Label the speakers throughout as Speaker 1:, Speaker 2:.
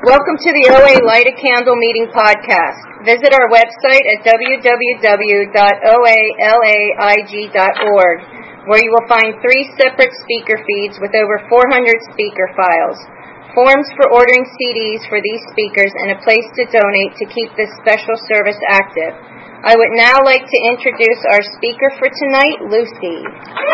Speaker 1: Welcome to the OA Light a Candle Meeting podcast. Visit our website at www.oalaig.org, where you will find 3 separate speaker feeds with over 400 speaker files, forms for ordering CDs for these speakers, and a place to donate to keep this special service active. I would now like to introduce our speaker for tonight, Lucy.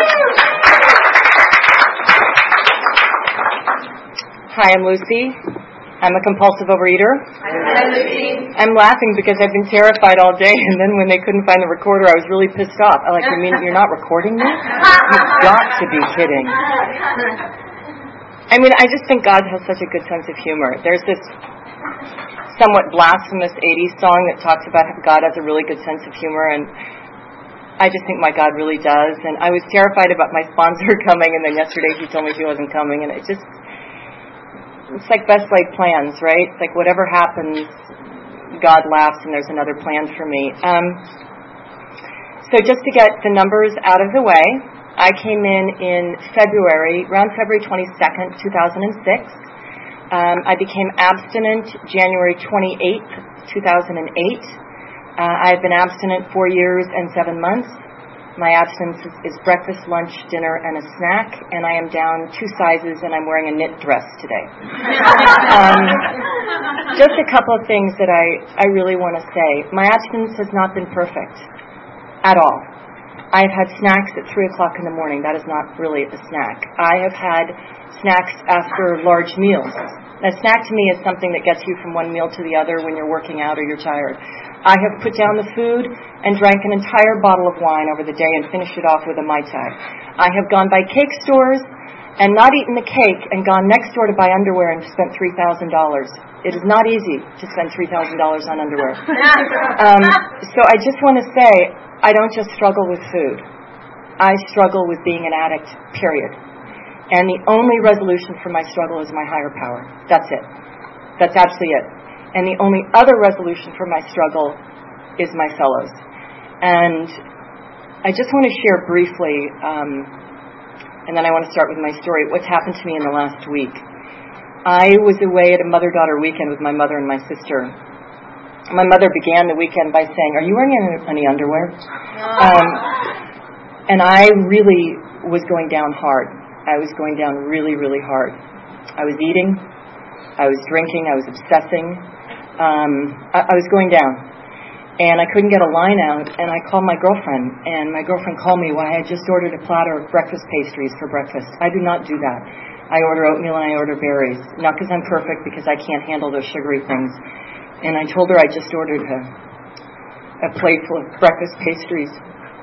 Speaker 2: Hi, I'm Lucy. I'm a compulsive overeater. I'm laughing because I've been terrified all day, and then when they couldn't find the recorder, I was really pissed off. I'm like, you mean you're not recording me? You've got to be kidding. I mean, I just think God has such a good sense of humor. There's this somewhat blasphemous 80s song that talks about how God has a really good sense of humor, and I just think my God really does. And I was terrified about my sponsor coming, and then yesterday he told me he wasn't coming, and it's like best laid plans, right? It's like whatever happens, God laughs and there's another plan for me. So just to get the numbers out of the way, I came in February, around February 22nd, 2006. I became abstinent January 28th, 2008. I've been abstinent 4 years and 7 months. My abstinence is breakfast, lunch, dinner, and a snack, and I am down 2 sizes, and I'm wearing a knit dress today. Just a couple of things that I really want to say. My abstinence has not been perfect at all. I've had snacks at 3 o'clock in the morning. That is not really a snack. I have had snacks after large meals. A snack to me is something that gets you from one meal to the other when you're working out or you're tired. I have put down the food and drank an entire bottle of wine over the day and finished it off with a Mai Tai. I have gone by cake stores and not eaten the cake and gone next door to buy underwear and spent $3,000. It is not easy to spend $3,000 on underwear. So I just want to say, I don't just struggle with food. I struggle with being an addict, period. And the only resolution for my struggle is my higher power. That's it. That's absolutely it. And the only other resolution for my struggle is my fellows. And I just want to share briefly, and then I want to start with my story, what's happened to me in the last week. I was away at a mother-daughter weekend with my mother and my sister. My mother began the weekend by saying, "Are you wearing any underwear?" And I really was going down hard. I was going down really, really hard. I was eating. I was drinking. I was obsessing. I was going down. And I couldn't get a line out, and I called my girlfriend, and my girlfriend called me while I had just ordered a platter of breakfast pastries for breakfast. I do not do that. I order oatmeal and I order berries. Not because I'm perfect, because I can't handle those sugary things. And I told her I just ordered a plate full of breakfast pastries.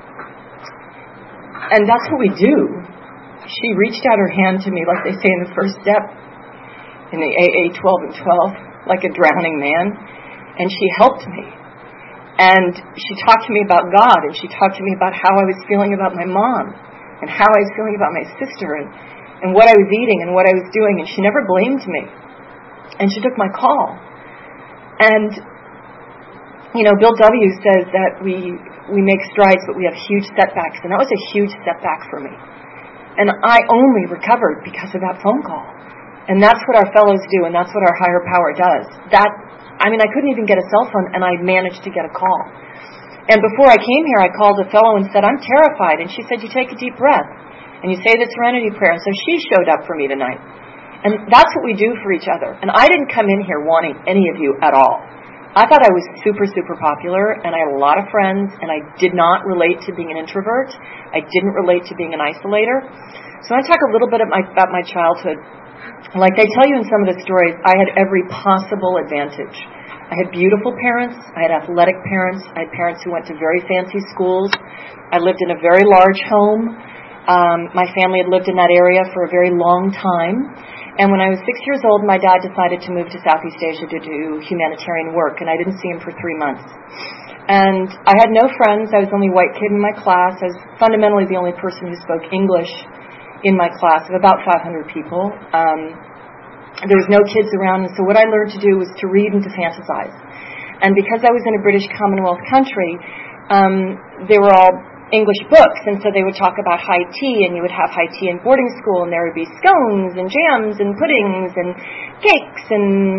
Speaker 2: And that's what we do. She reached out her hand to me, like they say in the first step, in the AA 12 and 12, like a drowning man. And she helped me. And she talked to me about God, and she talked to me about how I was feeling about my mom, and how I was feeling about my sister, and what I was eating, and what I was doing, and she never blamed me. And she took my call. And, you know, Bill W. says that we make strides, but we have huge setbacks, and that was a huge setback for me. And I only recovered because of that phone call. And that's what our fellows do, and that's what our higher power does. I couldn't even get a cell phone, and I managed to get a call. And before I came here, I called a fellow and said, "I'm terrified." And she said, "You take a deep breath, and you say the Serenity Prayer." And so she showed up for me tonight. And that's what we do for each other. And I didn't come in here wanting any of you at all. I thought I was super, super popular, and I had a lot of friends, and I did not relate to being an introvert. I didn't relate to being an isolator. So I talk a little bit about my childhood. Like they tell you in some of the stories, I had every possible advantage. I had beautiful parents. I had athletic parents. I had parents who went to very fancy schools. I lived in a very large home. My family had lived in that area for a very long time. And when I was 6 years old, my dad decided to move to Southeast Asia to do humanitarian work, and I didn't see him for 3 months. And I had no friends. I was the only white kid in my class. I was fundamentally the only person who spoke English in my class of about 500 people. There was no kids around, and so what I learned to do was to read and to fantasize. And because I was in a British Commonwealth country, they were all English books, and so they would talk about high tea, and you would have high tea in boarding school, and there would be scones and jams and puddings and cakes and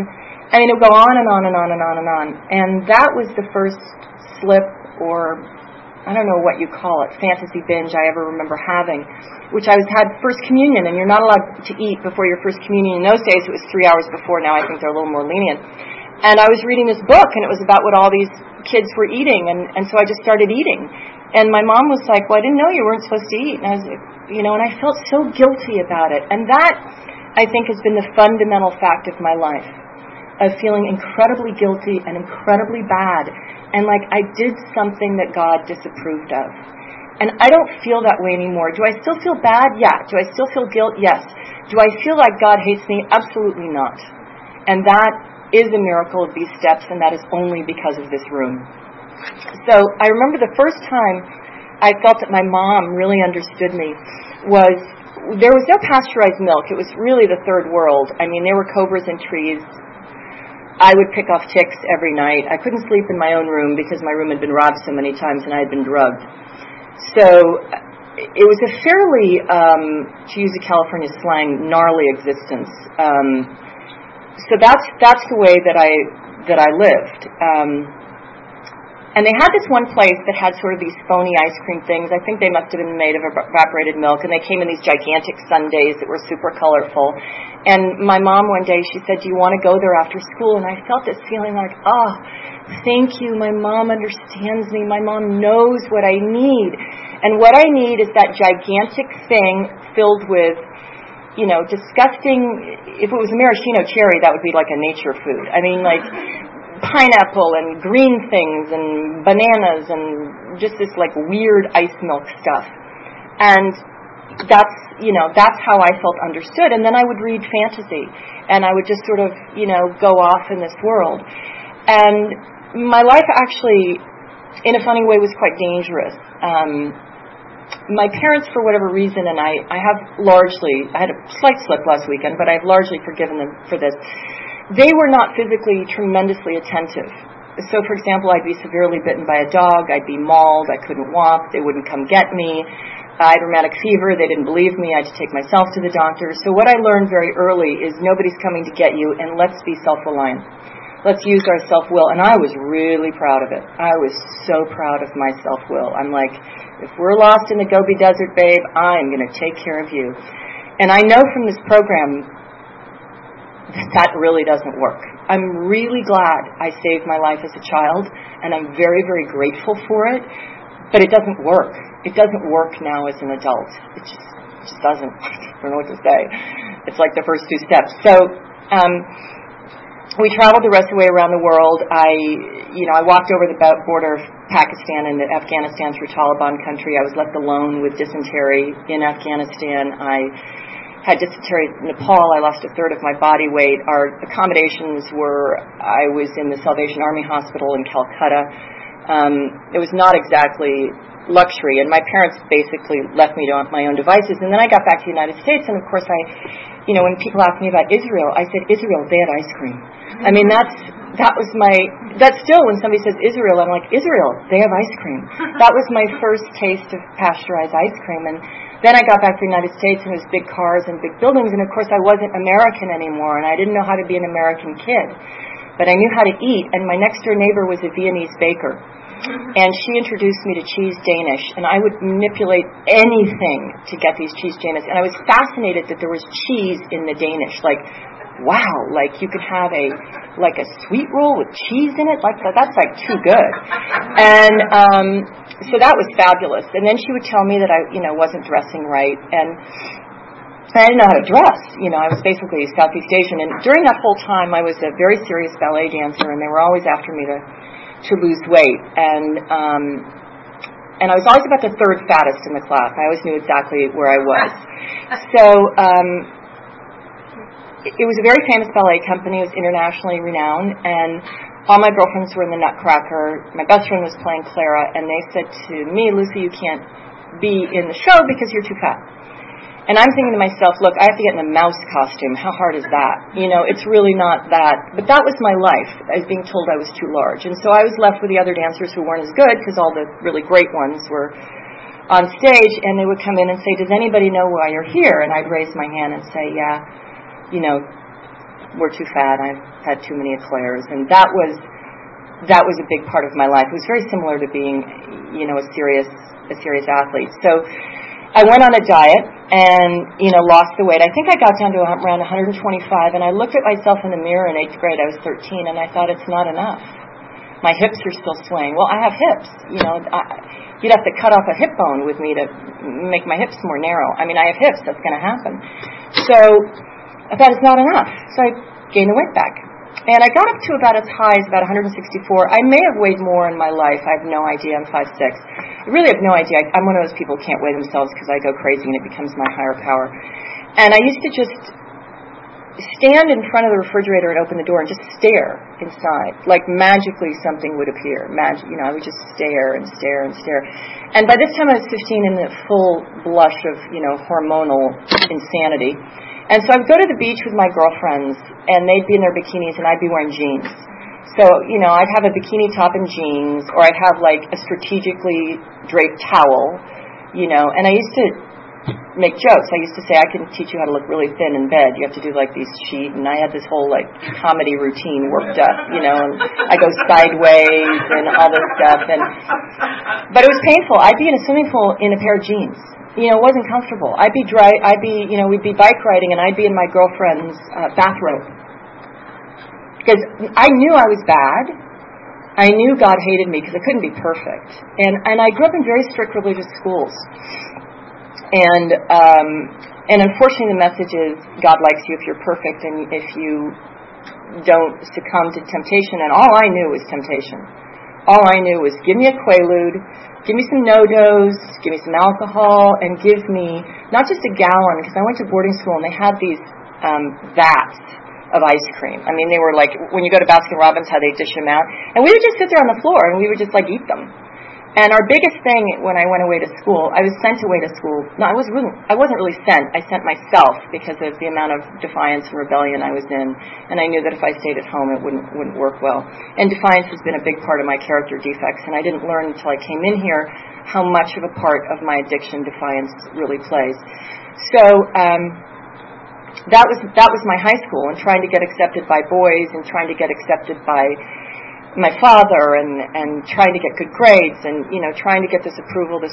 Speaker 2: I mean, it would go on and on and on and on and on. And that was the first slip, or I don't know what you call it, fantasy binge I ever remember having, which I had First Communion, and you're not allowed to eat before your First Communion. In those days, it was 3 hours before. Now I think they're a little more lenient. And I was reading this book, and it was about what all these kids were eating, and so I just started eating. And my mom was like, well, I didn't know you weren't supposed to eat. And I was like, and I felt so guilty about it. And that, I think, has been the fundamental fact of my life, of feeling incredibly guilty and incredibly bad, and like I did something that God disapproved of. And I don't feel that way anymore. Do I still feel bad? Yeah. Do I still feel guilt? Yes. Do I feel like God hates me? Absolutely not. And that is a miracle of these steps, and that is only because of this room. So I remember the first time I felt that my mom really understood me was, there was no pasteurized milk. It was really the third world. I mean, there were cobras in trees. I would pick off ticks every night. I couldn't sleep in my own room because my room had been robbed so many times and I had been drugged. So it was a fairly, to use a California slang, gnarly existence. So that's the way that I lived. And they had this one place that had sort of these phony ice cream things. I think they must have been made of evaporated milk, and they came in these gigantic sundaes that were super colorful. And my mom one day, she said, do you want to go there after school? And I felt this feeling like, thank you. My mom understands me. My mom knows what I need. And what I need is that gigantic thing filled with, disgusting. If it was a maraschino cherry, that would be like a nature food. I mean, like pineapple and green things and bananas and just this like weird ice milk stuff. And that's how I felt understood. And then I would read fantasy, and I would just sort of, go off in this world. And my life actually, in a funny way, was quite dangerous. My parents, for whatever reason, and I had a slight slip last weekend, but I've largely forgiven them for this. They were not physically tremendously attentive. So, for example, I'd be severely bitten by a dog, I'd be mauled, I couldn't walk, they wouldn't come get me. I had rheumatic fever, they didn't believe me, I had to take myself to the doctor. So what I learned very early is nobody's coming to get you, and let's be self-reliant. Let's use our self-will. And I was really proud of it. I was so proud of my self-will. I'm like, if we're lost in the Gobi Desert, babe, I'm going to take care of you. And I know from this program that really doesn't work. I'm really glad I saved my life as a child, and I'm very, very grateful for it, but it doesn't work. It doesn't work now as an adult. It just doesn't. I don't know what to say. It's like the first two steps. So we traveled the rest of the way around the world. I walked over the border of Pakistan and Afghanistan through Taliban country. I was left alone with dysentery in Afghanistan. I had dysentery in Nepal. I lost a third of my body weight. Our accommodations were, I was in the Salvation Army Hospital in Calcutta. It was not exactly luxury, and my parents basically left me to my own devices. And then I got back to the United States, and of course when people ask me about Israel, I said, Israel, they had ice cream. I mean, that's still, when somebody says Israel, I'm like, Israel, they have ice cream. That was my first taste of pasteurized ice cream. And then I got back to the United States, and it was big cars and big buildings, and of course I wasn't American anymore, and I didn't know how to be an American kid. But I knew how to eat, and my next door neighbor was a Viennese baker. And she introduced me to cheese Danish, and I would manipulate anything to get these cheese Danish. And I was fascinated that there was cheese in the Danish. Like, wow, like you could have a sweet roll with cheese in it. Like that's like too good. And so that was fabulous. And then she would tell me that I wasn't dressing right, and I didn't know how to dress. I was basically Southeast Asian. And during that whole time, I was a very serious ballet dancer, and they were always after me to lose weight. And I was always about the third fattest in the class. I always knew exactly where I was. So it was a very famous ballet company. It was internationally renowned, and all my girlfriends were in the Nutcracker. My best friend was playing Clara, and they said to me, Lucy, you can't be in the show because you're too fat. And I'm thinking to myself, look, I have to get in a mouse costume. How hard is that? It's really not that. But that was my life. I was being told I was too large. And so I was left with the other dancers who weren't as good, because all the really great ones were on stage, and they would come in and say, does anybody know why you're here? And I'd raise my hand and say, yeah, were too fat. I had too many eclairs, and that was a big part of my life. It was very similar to being, a serious athlete. So I went on a diet and, lost the weight. I think I got down to around 125, and I looked at myself in the mirror in 8th grade. I was 13, and I thought, it's not enough. My hips are still swaying. Well, I have hips. You'd have to cut off a hip bone with me to make my hips more narrow. I mean, I have hips. That's going to happen. So I thought, it's not enough. So I gained the weight back. And I got up to about as high as about 164. I may have weighed more in my life. I have no idea. I'm 5'6". I really have no idea. I'm one of those people who can't weigh themselves because I go crazy and it becomes my higher power. And I used to just stand in front of the refrigerator and open the door and just stare inside. Like magically something would appear. I would just stare and stare and stare. And by this time I was 15 in the full blush of, hormonal insanity. And so I'd go to the beach with my girlfriends, and they'd be in their bikinis, and I'd be wearing jeans. So, I'd have a bikini top and jeans, or I'd have, a strategically draped towel, and I used to make jokes. I used to say, I can teach you how to look really thin in bed. You have to do, these sheet, and I had this whole, comedy routine worked up, and I go sideways and all this stuff. But it was painful. I'd be in a swimming pool in a pair of jeans. It wasn't comfortable. we'd be bike riding, and I'd be in my girlfriend's bathrobe. Because I knew I was bad. I knew God hated me because I couldn't be perfect. And I grew up in very strict religious schools. And unfortunately the message is God likes you if you're perfect and if you don't succumb to temptation. And all I knew was temptation. All I knew was give me a Quaalude, give me some No-Dos, give me some alcohol, and give me not just a gallon, because I went to boarding school and they had these vats of ice cream. I mean, they were like, when you go to Baskin-Robbins, how they dish them out. And we would just sit there on the floor and we would just eat them. And our biggest thing when I went away to school, I was sent away to school. No, I wasn't really sent. I sent myself because of the amount of defiance and rebellion I was in. And I knew that if I stayed at home, it wouldn't work well. And defiance has been a big part of my character defects. And I didn't learn until I came in here how much of a part of my addiction defiance really plays. So that was my high school, and trying to get accepted by boys and trying to get accepted by my father and trying to get good grades and, trying to get this approval.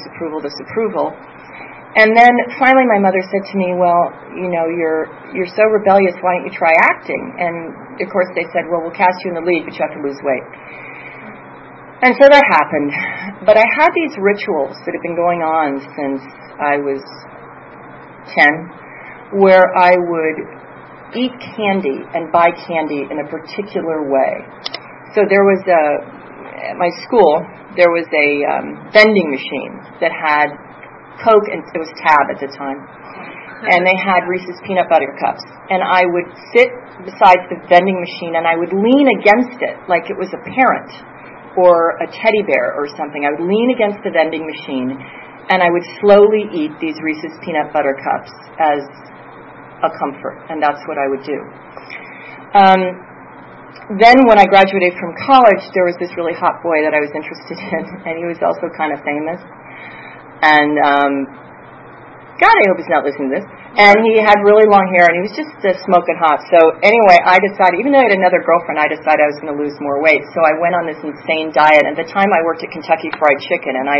Speaker 2: And then finally my mother said to me, well, you're so rebellious, why don't you try acting? And of course they said, well, we'll cast you in the lead, but you have to lose weight. And so that happened. But I had these rituals that have been going on since I was 10, where I would eat candy and buy candy in a particular way. So there was at my school, there was a vending machine that had Coke, and it was Tab at the time, and they had Reese's peanut butter cups. And I would sit beside the vending machine, and I would lean against it like it was a parent or a teddy bear or something. I would lean against the vending machine, and I would slowly eat these Reese's peanut butter cups as a comfort, and that's what I would do. Then when I graduated from college, there was this really hot boy that I was interested in, and he was also kind of famous. And God, I hope he's not listening to this. And he had really long hair, and he was just smoking hot. So anyway, I decided, even though I had another girlfriend, I decided I was going to lose more weight. So I went on this insane diet. And at the time, I worked at Kentucky Fried Chicken, and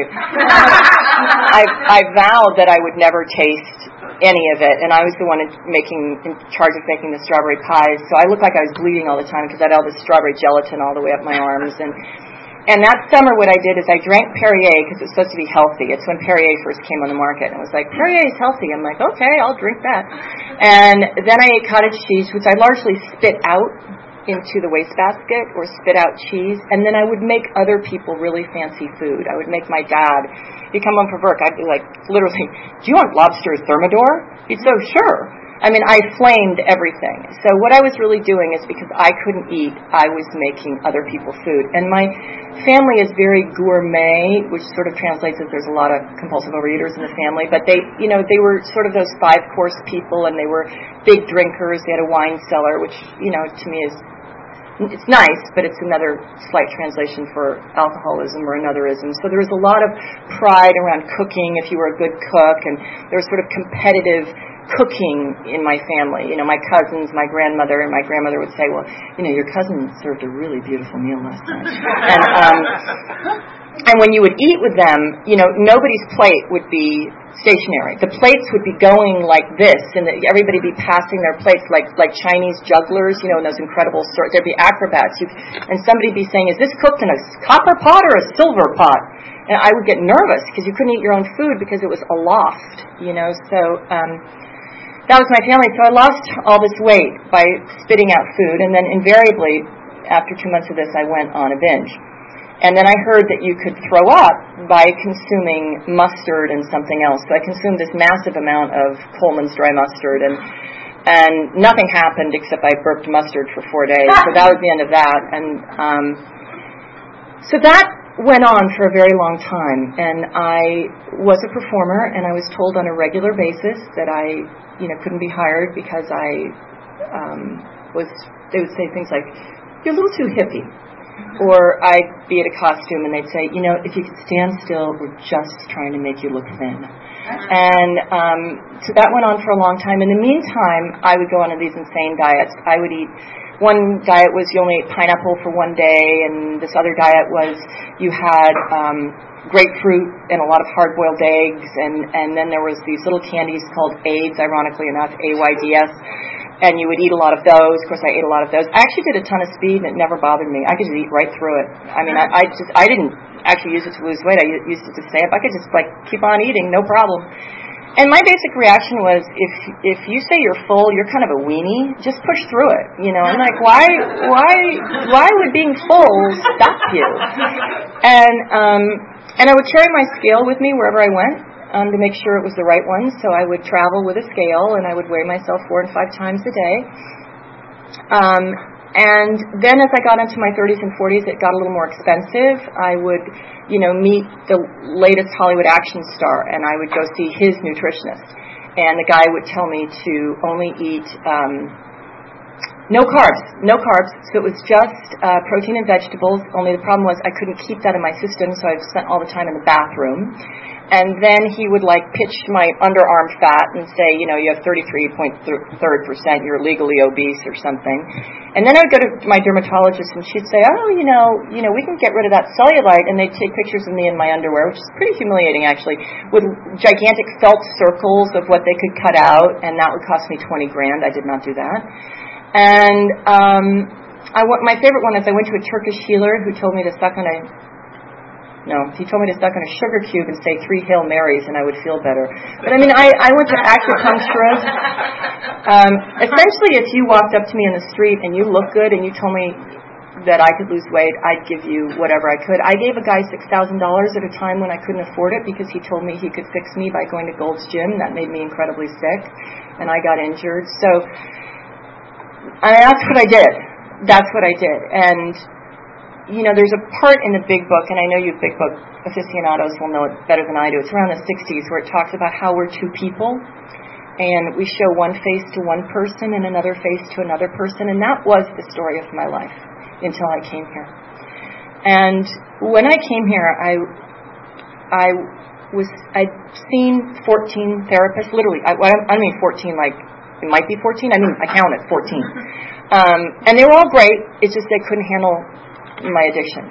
Speaker 2: I vowed that I would never taste any of it. And I was the one in charge of making the strawberry pies. So I looked like I was bleeding all the time because I had all this strawberry gelatin all the way up my arms. And that summer, what I did is I drank Perrier because it's supposed to be healthy. It's when Perrier first came on the market. And it was like, Perrier is healthy. I'm like, okay, I'll drink that. And then I ate cottage cheese, which I largely spit out into the wastebasket or spit out cheese. And then I would make other people really fancy food. I would make my dad become unprovoked. I'd be like, literally, do you want lobster thermidor? He'd say, sure. I mean, I flamed everything. So what I was really doing is because I couldn't eat, I was making other people food. And my family is very gourmet, which sort of translates as there's a lot of compulsive overeaters in the family. But they were sort of those 5-course people, and they were big drinkers. They had a wine cellar, which, to me is, it's nice, but it's another slight translation for alcoholism or anotherism. So there was a lot of pride around cooking if you were a good cook, and there was sort of competitive cooking in my family. My cousins, my grandmother, and my grandmother would say, well, your cousin served a really beautiful meal last night. And when you would eat with them, nobody's plate would be stationary. The plates would be going like this, and everybody would be passing their plates like Chinese jugglers, in those incredible sorts. There'd be acrobats, and somebody'd be saying, is this cooked in a copper pot or a silver pot? And I would get nervous because you couldn't eat your own food because it was aloft, So that was my family. So I lost all this weight by spitting out food, and then invariably, after 2 months of this, I went on a binge. And then I heard that you could throw up by consuming mustard and something else. So I consumed this massive amount of Coleman's dry mustard, and nothing happened except I burped mustard for 4 days. So that was the end of that. And so that went on for a very long time. And I was a performer, and I was told on a regular basis that I, couldn't be hired because I they would say things like, you're a little too hippie. Or I'd be at a costume and they'd say, if you could stand still, we're just trying to make you look thin. And so that went on for a long time. In the meantime, I would go on these insane diets. I would eat, one diet was you only ate pineapple for 1 day, and this other diet was you had grapefruit and a lot of hard-boiled eggs, and then there was these little candies called AIDS, ironically enough, AYDS. And you would eat a lot of those. Of course, I ate a lot of those. I actually did a ton of speed, and it never bothered me. I could just eat right through it. I mean, I didn't actually use it to lose weight. I used it to stay up. I could just keep on eating, no problem. And my basic reaction was, if you say you're full, you're kind of a weenie. Just push through it. I'm like, why would being full stop you? And I would carry my scale with me wherever I went. To make sure it was the right one. So I would travel with a scale, and I would weigh myself 4 and 5 times a day. And then as I got into my 30s and 40s, it got a little more expensive. I would, meet the latest Hollywood action star, and I would go see his nutritionist. And the guy would tell me to only eat no carbs. So it was just protein and vegetables. Only the problem was I couldn't keep that in my system, so I spent all the time in the bathroom. And then he would pitch my underarm fat and say, you have 33.3%, you're legally obese or something. And then I would go to my dermatologist and she'd say, oh, we can get rid of that cellulite. And they'd take pictures of me in my underwear, which is pretty humiliating actually, with gigantic felt circles of what they could cut out, and that would cost me $20,000. I did not do that. And my favorite one is I went to a Turkish healer who told me to suck on he told me to suck on a sugar cube and say 3 Hail Marys and I would feel better. But I went to acupuncturist. Essentially, if you walked up to me in the street and you looked good and you told me that I could lose weight, I'd give you whatever I could. I gave a guy $6,000 at a time when I couldn't afford it because he told me he could fix me by going to Gold's Gym. That made me incredibly sick, and I got injured. So that's what I did. And there's a part in the Big Book, and I know you Big Book aficionados will know it better than I do. It's around the 60s where it talks about how we're 2 people, and we show one face to one person and another face to another person, and that was the story of my life until I came here. And when I came here, I'd seen 14 therapists, literally. I mean 14, like it might be 14. I counted 14, and they were all great. It's just they couldn't handle my addiction.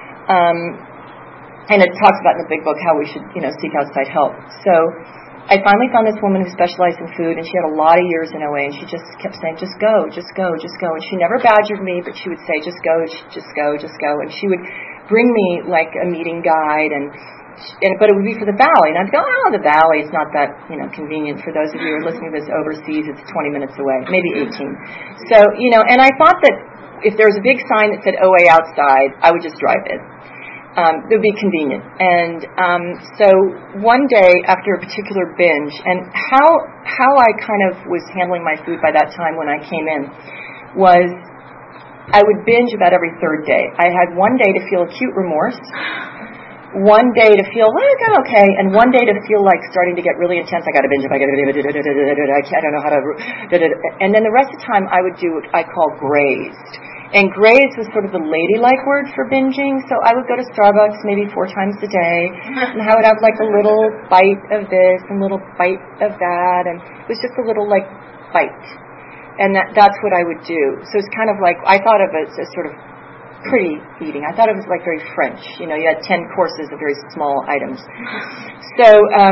Speaker 2: And it talks about in the Big Book how we should, seek outside help. So I finally found this woman who specialized in food, and she had a lot of years in OA, and she just kept saying, just go. And she never badgered me, but she would say, just go. And she would bring me like a meeting guide, but it would be for the Valley. And I'd go, the Valley is not that, convenient. For those of you who are listening to this overseas, it's 20 minutes away, maybe 18. So, and I thought that if there was a big sign that said OA outside, I would just drive it. It would be convenient. And so one day after a particular binge, and how I kind of was handling my food by that time when I came in was I would binge about every 3rd day. I had one day to feel acute remorse, one day to feel, okay, and one day to feel like starting to get really intense. I got to binge, I don't know how to, and then the rest of the time I would do what I call grazed. And graze was sort of the ladylike word for binging, so I would go to Starbucks maybe 4 times a day, and I would have like a little bite of this and a little bite of that, and it was just a little like bite. And that's what I would do. So it's kind of like, I thought of it as sort of pretty eating. I thought it was like very French. You had 10 courses of very small items. So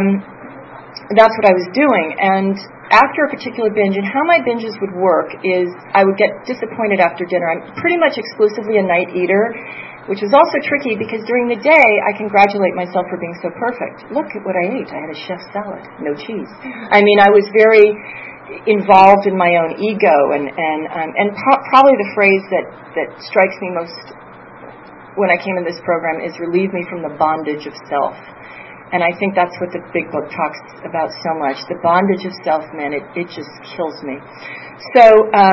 Speaker 2: that's what I was doing. And after a particular binge, and how my binges would work is I would get disappointed after dinner. I'm pretty much exclusively a night eater, which was also tricky because during the day I congratulate myself for being so perfect. Look at what I ate. I had a chef salad, no cheese. I mean, I was very involved in my own ego, and probably the phrase that strikes me most when I came in this program is relieve me from the bondage of self. And I think that's what the big book talks about so much. The bondage of self, man, it just kills me. So,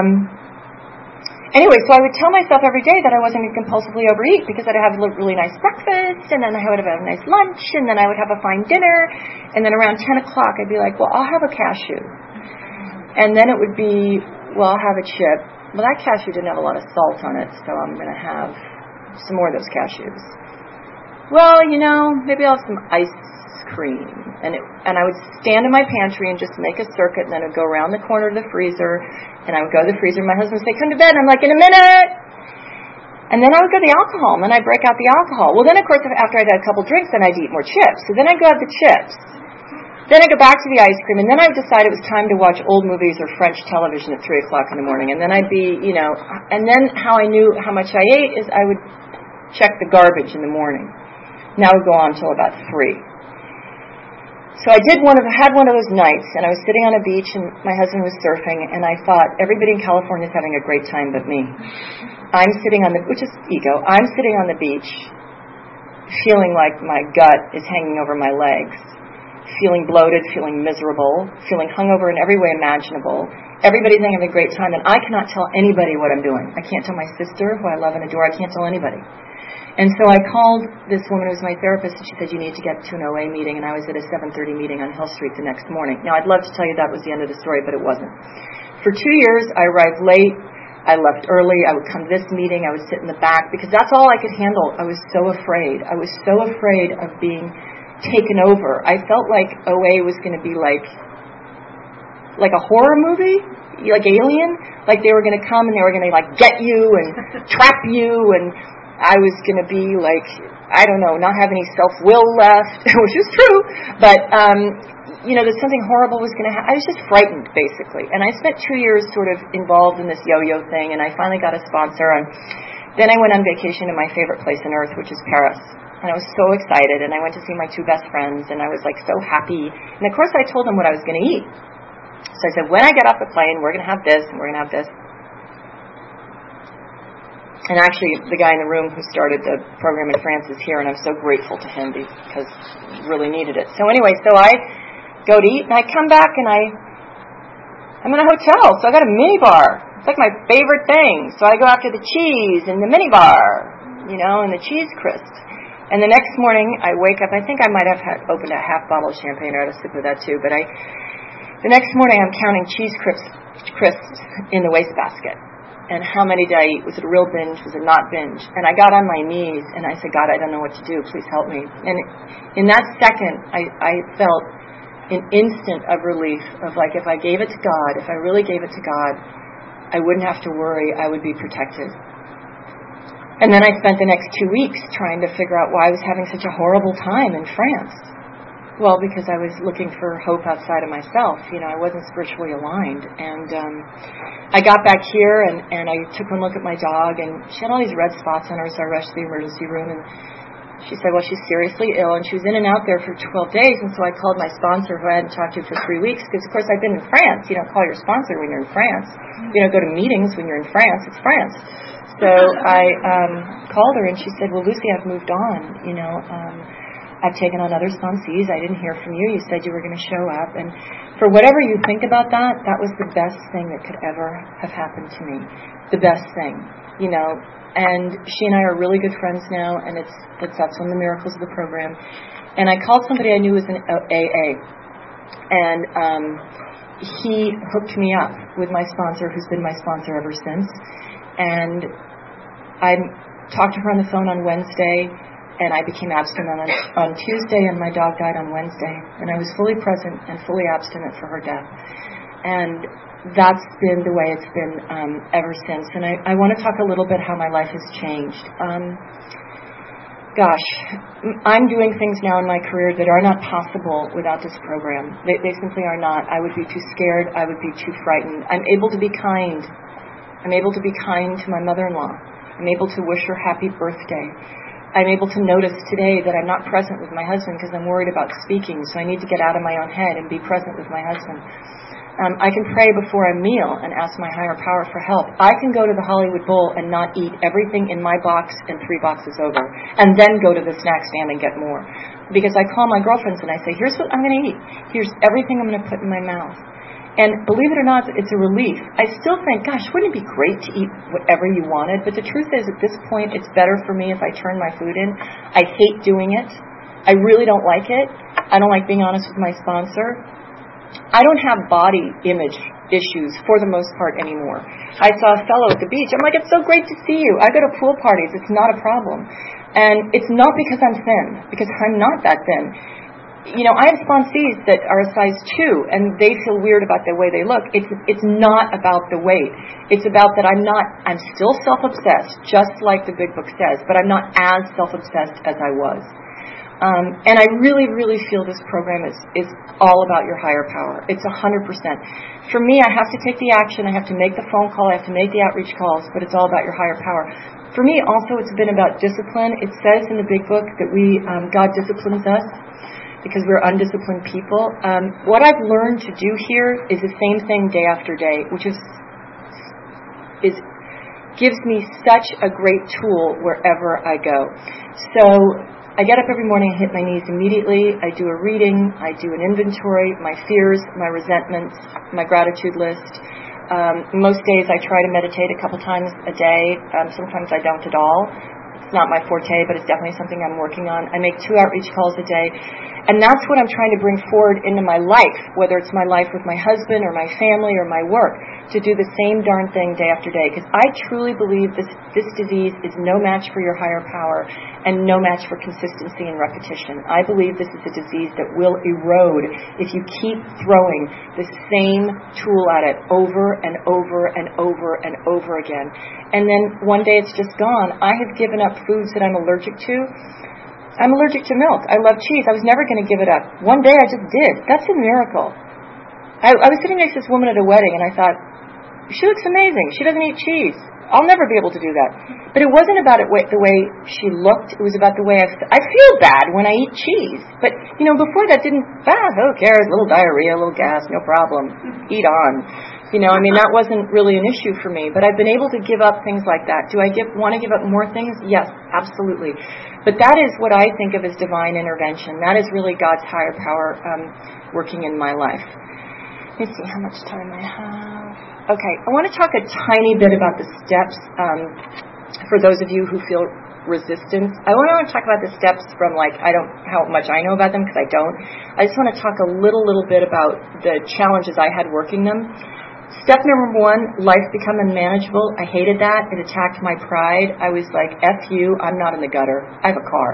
Speaker 2: anyway, so I would tell myself every day that I wasn't going to compulsively overeat because I'd have a really nice breakfast, and then I would have a nice lunch, and then I would have a fine dinner, and then around 10 o'clock I'd be like, well, I'll have a cashew. And then it would be, well, I'll have a chip. Well, that cashew didn't have a lot of salt on it, so I'm going to have some more of those cashews. Well, maybe I'll have some ice cream. And I would stand in my pantry and just make a circuit, and then I would go around the corner of the freezer, and I would go to the freezer, and my husband would say, come to bed, and I'm like, in a minute! And then I would go to the alcohol, and then I'd break out the alcohol. Well, then, of course, after I'd had a couple drinks, then I'd eat more chips. So then I'd go have the chips. Then I'd go back to the ice cream, and then I would decide it was time to watch old movies or French television at 3 o'clock in the morning. And then I'd be, and then how I knew how much I ate is I would check the garbage in the morning. Now it would go on until about 3. So I had one of those nights, and I was sitting on a beach, and my husband was surfing, and I thought, everybody in California is having a great time but me. I'm sitting which is ego, I'm sitting on the beach, feeling like my gut is hanging over my legs, feeling bloated, feeling miserable, feeling hungover in every way imaginable. Everybody's having a great time, and I cannot tell anybody what I'm doing. I can't tell my sister, who I love and adore. I can't tell anybody. And so I called this woman who was my therapist, and she said, you need to get to an OA meeting, and I was at a 7:30 meeting on Hill Street the next morning. Now, I'd love to tell you that was the end of the story, but it wasn't. For 2 years, I arrived late. I left early. I would come to this meeting. I would sit in the back, because that's all I could handle. I was so afraid. I was so afraid of being taken over. I felt like OA was going to be like a horror movie, like Alien. Like they were going to come and they were going to like get you and trap you, and I was going to be like, I don't know, not have any self-will left, which is true, but that something horrible was going to happen. I was just frightened, basically. And I spent 2 years sort of involved in this yo-yo thing, and I finally got a sponsor, and then I went on vacation to my favorite place on earth, which is Paris. And I was so excited, and I went to see my 2 best friends, and I was like so happy. And of course I told them what I was going to eat. So I said, when I get off the plane, we're going to have this, and we're going to have this. And actually, the guy in the room who started the program in France is here, and I'm so grateful to him because he really needed it. So anyway, so I go to eat, and I come back, and I'm in a hotel, so I got a minibar. It's like my favorite thing. So I go after the cheese and the minibar, and the cheese crisp. And the next morning, I wake up. I think I might have opened a half bottle of champagne, or I had a sip of that too. But the next morning, I'm counting cheese crisps in the wastebasket. And how many did I eat? Was it a real binge? Was it not binge? And I got on my knees, and I said, God, I don't know what to do. Please help me. And in that second, I felt an instant of relief of like, if I gave it to God, if I really gave it to God, I wouldn't have to worry. I would be protected. And then I spent the next 2 weeks trying to figure out why I was having such a horrible time in France. Well, because I was looking for hope outside of myself. I wasn't spiritually aligned. And I got back here, and I took one look at my dog, and she had all these red spots on her, so I rushed to the emergency room, and she said, well, she's seriously ill, and she was in and out there for 12 days, and so I called my sponsor, who I hadn't talked to for 3 weeks, because, of course, I've been in France. You don't call your sponsor when you're in France. You don't go to meetings when you're in France. It's France. So I called her, and she said, well, Lucy, I've moved on, I've taken on other sponsees. I didn't hear from you. You said you were going to show up. And for whatever you think about that, that was the best thing that could ever have happened to me. The best thing, And she and I are really good friends now, and that's one of the miracles of the program. And I called somebody I knew was in AA, and he hooked me up with my sponsor, who's been my sponsor ever since. And I talked to her on the phone on Wednesday, and I became abstinent on Tuesday, and my dog died on Wednesday. And I was fully present and fully abstinent for her death. And that's been the way it's been ever since. And I want to talk a little bit how my life has changed. I'm doing things now in my career that are not possible without this program. They simply are not. I would be too scared. I would be too frightened. I'm able to be kind. I'm able to be kind to my mother-in-law. I'm able to wish her happy birthday. I'm able to notice today that I'm not present with my husband because I'm worried about speaking, so I need to get out of my own head and be present with my husband. I can pray before a meal and ask my higher power for help. I can go to the Hollywood Bowl and not eat everything in my box and 3 boxes over, and then go to the snack stand and get more. Because I call my girlfriends and I say, here's what I'm going to eat. Here's everything I'm going to put in my mouth. And believe it or not, it's a relief. I still think, gosh, wouldn't it be great to eat whatever you wanted? But the truth is, at this point, it's better for me if I turn my food in. I hate doing it. I really don't like it. I don't like being honest with my sponsor. I don't have body image issues for the most part anymore. I saw a fellow at the beach. I'm like, it's so great to see you. I go to pool parties. It's not a problem. And it's not because I'm thin, because I'm not that thin. You know, I have sponsees that are a size 2, and they feel weird about the way they look. It's not about the weight. It's about that I'm still self-obsessed, just like the big book says, but I'm not as self-obsessed as I was. And I really, really feel this program is all about your higher power. It's 100%. For me, I have to take the action. I have to make the phone call. I have to make the outreach calls, but it's all about your higher power. For me, also, it's been about discipline. It says in the big book that God disciplines us because we're undisciplined people. What I've learned to do here is the same thing day after day, which gives me such a great tool wherever I go. So I get up every morning and hit my knees immediately. I do a reading. I do an inventory, my fears, my resentments, my gratitude list. Most days I try to meditate a couple times a day. Sometimes I don't at all. It's not my forte, but it's definitely something I'm working on. I make 2 outreach calls a day. And that's what I'm trying to bring forward into my life, whether it's my life with my husband or my family or my work, to do the same darn thing day after day. Because I truly believe this disease is no match for your higher power and no match for consistency and repetition. I believe this is a disease that will erode if you keep throwing the same tool at it over and over and over and over again. And then one day it's just gone. I have given up foods that I'm allergic to. I'm allergic to milk. I love cheese. I was never going to give it up. One day I just did. That's a miracle. I was sitting next to this woman at a wedding, and I thought, she looks amazing. She doesn't eat cheese. I'll never be able to do that. But it wasn't about the way she looked. It was about the way I feel bad when I eat cheese. But, before that who cares? A little diarrhea, a little gas, no problem. Eat on. That wasn't really an issue for me. But I've been able to give up things like that. Do I want to give up more things? Yes, absolutely. But that is what I think of as divine intervention. That is really God's higher power working in my life. Let me see how much time I have. Okay, I want to talk a tiny bit about the steps for those of you who feel resistance. I want to talk about the steps from how much I know about them, because I don't. I just want to talk a little bit about the challenges I had working them. Step number 1, life become unmanageable. I hated that. It attacked my pride. I was like, F you, I'm not in the gutter. I have a car.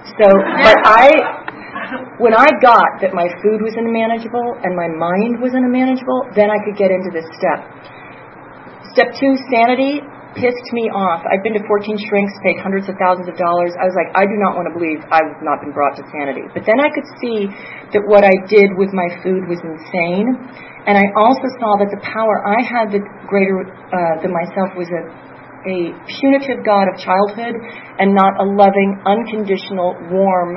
Speaker 2: When I got that my food was unmanageable and my mind was unmanageable, then I could get into this step. Step 2, sanity pissed me off. I've been to 14 shrinks, paid hundreds of thousands of dollars. I was like, I do not want to believe I've not been brought to sanity. But then I could see that what I did with my food was insane. And I also saw that the power I had that greater than myself was a punitive God of childhood and not a loving, unconditional, warm,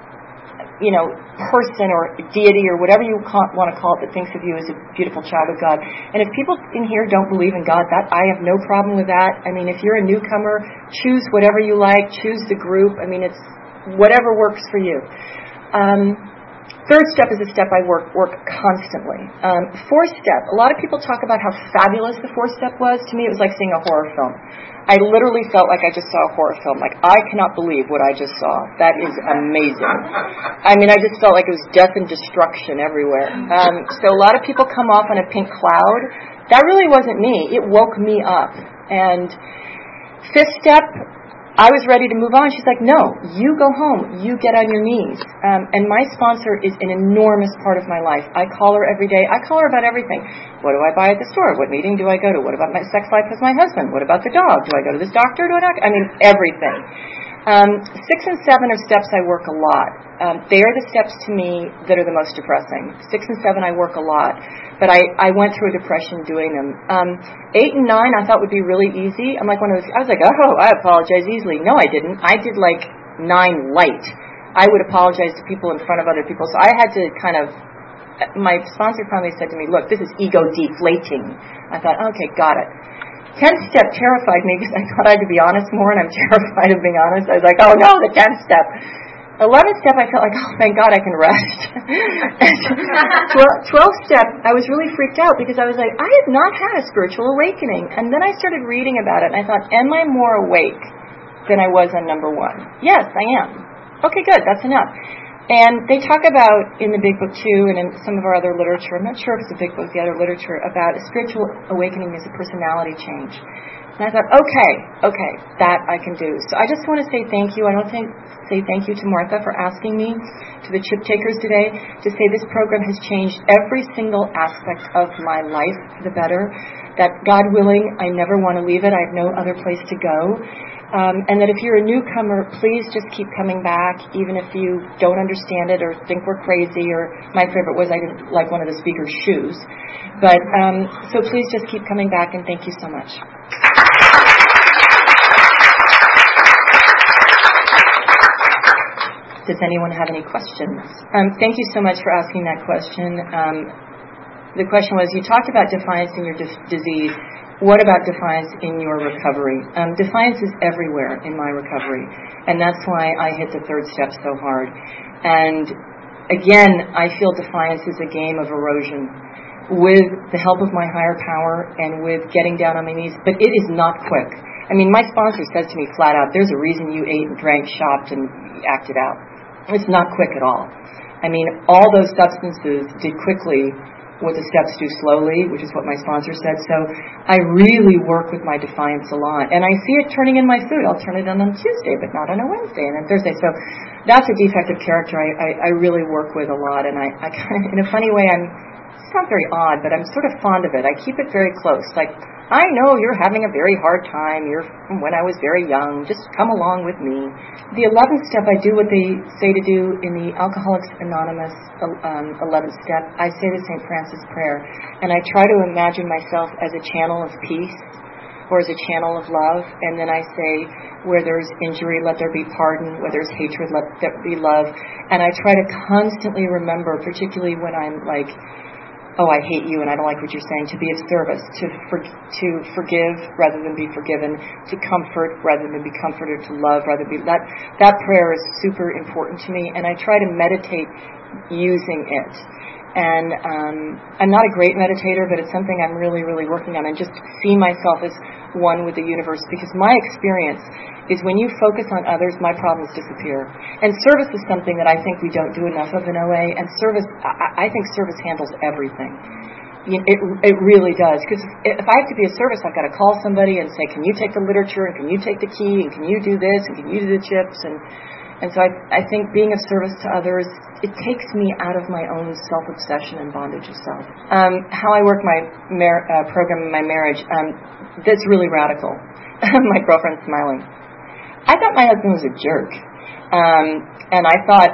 Speaker 2: person or deity or whatever you want to call it that thinks of you as a beautiful child of God. And if people in here don't believe in God, I have no problem with that. If you're a newcomer, choose whatever you like, choose the group. It's whatever works for you. 3rd step is a step I work constantly. 4th step, a lot of people talk about how fabulous the 4th step was. To me, it was like seeing a horror film. I literally felt like I just saw a horror film. I cannot believe what I just saw. That is amazing. I just felt like it was death and destruction everywhere. So a lot of people come off on a pink cloud. That really wasn't me. It woke me up. And Fifth step, I was ready to move on. She's like, no, you go home. You get on your knees. And my sponsor is an enormous part of my life. I call her every day. I call her about everything. What do I buy at the store? What meeting do I go to? What about my sex life with my husband? What about the dog? Do I go to this doctor? I mean, everything. 6 and 7 are steps I work a lot. They are the steps to me that are the most depressing. 6 and 7 I work a lot, but I went through a depression doing them. 8 and 9 I thought would be really easy. I'm like one of those, I was like, oh, I apologize easily. No, I didn't. I did like 9 light. I would apologize to people in front of other people, so I had to kind of, my sponsor finally said to me, look, this is ego deflating. I thought, okay, got it. 10th step terrified me because I thought I had to be honest more, and I'm terrified of being honest. I was like, oh no, the 10th step. 11th step, I felt like, oh, thank God I can rest. 12th step, I was really freaked out because I was like, I have not had a spiritual awakening. And then I started reading about it, and I thought, am I more awake than I was on number 1? Yes, I am. Okay, good, that's enough. And they talk about, in the Big Book too, and in some of our other literature, I'm not sure if it's the Big Book, the other literature, about a spiritual awakening is a personality change. And I thought, okay, that I can do. So I just want to say thank you. I don't say thank you to Martha for asking me, to the chip takers today, to say this program has changed every single aspect of my life for the better, that God willing, I never want to leave it. I have no other place to go. And that if you're a newcomer, please just keep coming back, even if you don't understand it or think we're crazy, or my favorite was I didn't like one of the speaker's shoes. But so please just keep coming back, and thank you so much. Does anyone have any questions? Thank you so much for asking that question. The question was, you talked about defiance in your disease. What about defiance in your recovery? Defiance is everywhere in my recovery, and that's why I hit the 3rd step so hard. And again, I feel defiance is a game of erosion with the help of my higher power and with getting down on my knees, but it is not quick. I mean, my sponsor says to me flat out, there's a reason you ate and drank, shopped, and acted out. It's not quick at all. I mean, all those substances did quickly what the steps do slowly, which is what my sponsor said. So I really work with my defiance a lot. And I see it turning in my food. I'll turn it on Tuesday, but not on a Wednesday and on Thursday. So that's a defective character I really work with a lot. And I kind of, in a funny way, it sounds very odd, but I'm sort of fond of it. I keep it very close. Like, I know you're having a very hard time. You're from when I was very young. Just come along with me. The 11th step, I do what they say to do in the Alcoholics Anonymous 11th step. I say the St. Francis prayer, and I try to imagine myself as a channel of peace or as a channel of love, and then I say, where there's injury, let there be pardon. Where there's hatred, let there be love. And I try to constantly remember, particularly when I'm like, oh, I hate you and I don't like what you're saying, to be of service, to forgive rather than be forgiven, to comfort rather than be comforted, to love rather than be... That prayer is super important to me, and I try to meditate using it. And I'm not a great meditator, but it's something I'm really, really working on, and just see myself as one with the universe, because my experience is when you focus on others, my problems disappear. And service is something that I think we don't do enough of in OA, and service, I think service handles everything. It really does, because if I have to be of service, I've got to call somebody and say, can you take the literature, and can you take the key, and can you do this, and can you do the chips, and so I think being of service to others, it takes me out of my own self-obsession and bondage of self. How I work my program in my marriage, that's really radical. My girlfriend's smiling. I thought my husband was a jerk. And I thought,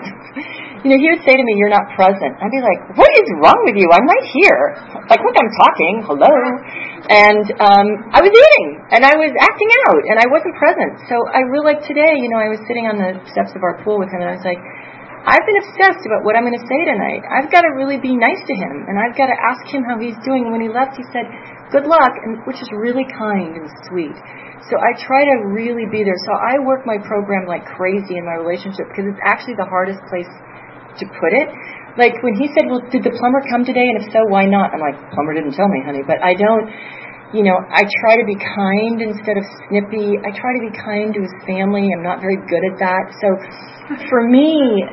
Speaker 2: he would say to me, you're not present. I'd be like, what is wrong with you? I'm right here. Like, look, I'm talking. Hello. And I was eating, and I was acting out, and I wasn't present. So I really, like today, I was sitting on the steps of our pool with him, and I was like, I've been obsessed about what I'm going to say tonight. I've got to really be nice to him, and I've got to ask him how he's doing. When he left, he said, good luck, which is really kind and sweet. So I try to really be there. So I work my program like crazy in my relationship, because it's actually the hardest place to put it. Like when he said, well, did the plumber come today? And if so, why not? I'm like, plumber didn't tell me, honey. But I don't, I try to be kind instead of snippy. I try to be kind to his family. I'm not very good at that. So for me,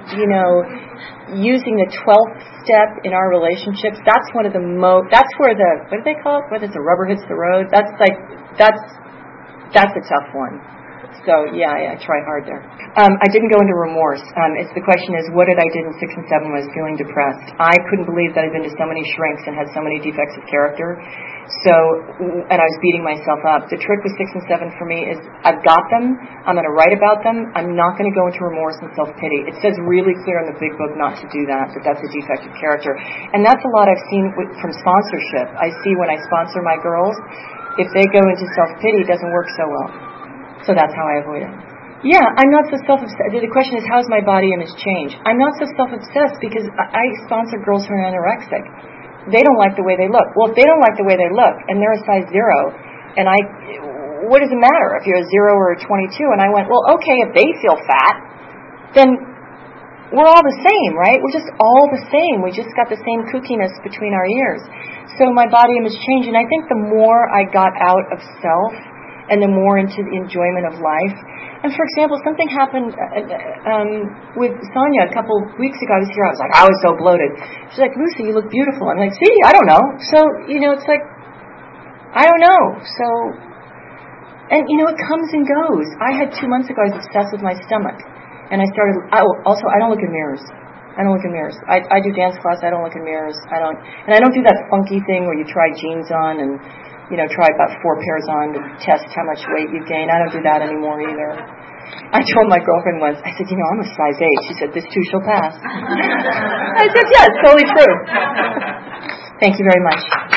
Speaker 2: using the 12th step in our relationships, that's one of the that's where what do they call it? Whether it's a rubber hits the road. That's That's a tough one. So, yeah, I try hard there. I didn't go into remorse. The question is, what did I do in 6 and 7 when I was feeling depressed? I couldn't believe that I'd been to so many shrinks and had so many defects of character. And I was beating myself up. The trick with 6 and 7 for me is I've got them. I'm going to write about them. I'm not going to go into remorse and self-pity. It says really clear in the big book not to do that that's a defect of character. And that's a lot I've seen from sponsorship. I see when I sponsor my girls, if they go into self-pity, it doesn't work so well. So that's how I avoid it. Yeah, I'm not so self-obsessed. The question is, how's my body image changed? I'm not so self-obsessed because I sponsor girls who are anorexic. They don't like the way they look. Well, if they don't like the way they look, and they're a size 0, and what does it matter if you're a 0 or a 22? And I went, well, okay, if they feel fat, then we're all the same, right? We're just all the same. We just got the same kookiness between our ears. So my body image changed, and I think the more I got out of self, and then more into the enjoyment of life. And for example, something happened with Sonia a couple weeks ago. I was here. I was like, I was so bloated. She's like, Lucy, you look beautiful. I'm like, see, I don't know. So, it's like, I don't know. So, and it comes and goes. I had 2 months ago, I was obsessed with my stomach. And I don't look in mirrors. I don't look in mirrors. I do dance class. I don't look in mirrors. I don't do that funky thing where you try jeans on and try about 4 pairs on to test how much weight you gain. I don't do that anymore either. I told my girlfriend once, I said, I'm a size 8. She said, this too shall pass. I said, yeah, it's totally true. Thank you very much.